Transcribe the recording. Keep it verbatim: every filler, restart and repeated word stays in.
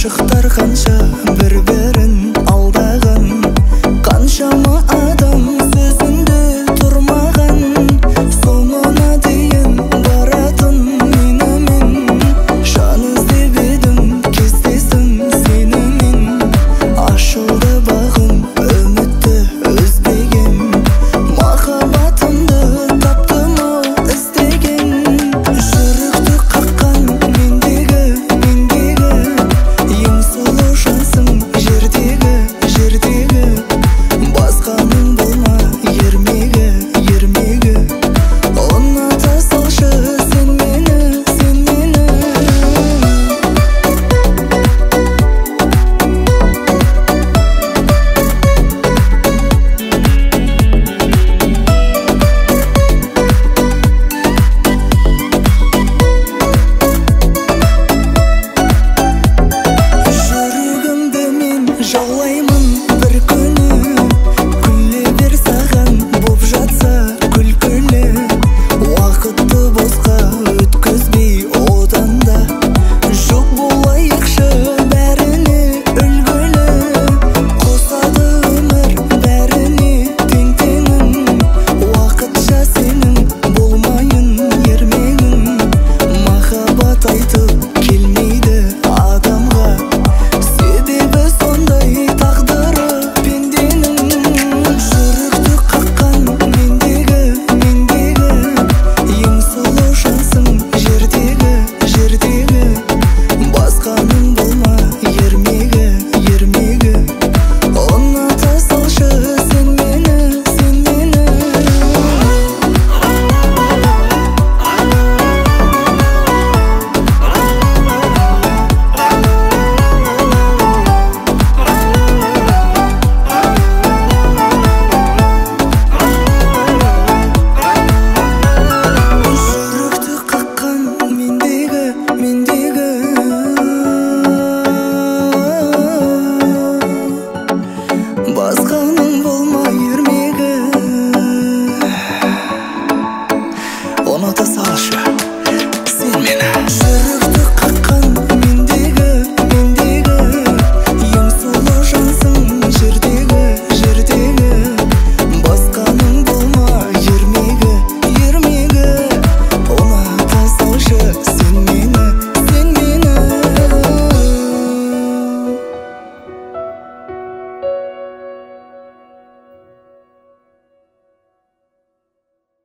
Ашықтар қанша бір-бірін алдаған, қаншама адам сөзінде тұрмаған, соңына дейін баратын менімен. Жан іздеп едім, кездестім сенімен. Ашылды бағым, үмітті үзбеген, махаббатымды таптым-ау іздеген. Жүректі қаққан мендегі, мендегі, ең сұлу жансың жердегі, жердегі. Басқаның болма ермегі, ермегі. Ұната салшы сен мені, сен мені. Жүрегімді мен жаулаймын бір күні, күле бер саған боп жатса күлкілі. Уақытты босқа өткізбей одан да, жоқ болайықшы бәріне үлгілі. Қосады өмір бәріне тең-теңін, уақытша сенің болмайын ермегің. Махаббат айтып келмейді адамға, себебі сондай тағдыры пенденің. Жүректі қаққан мендегі, мендегі, ең сұлу жансың жердегі, жердегі. Басқаның болма ермегі, ермегі. Ұната салшы сен мені, сен мені. Жүректі қаққан мендегі, мендегі, басқаның болма ермегі. Ұната салшы сен мені. Жүрек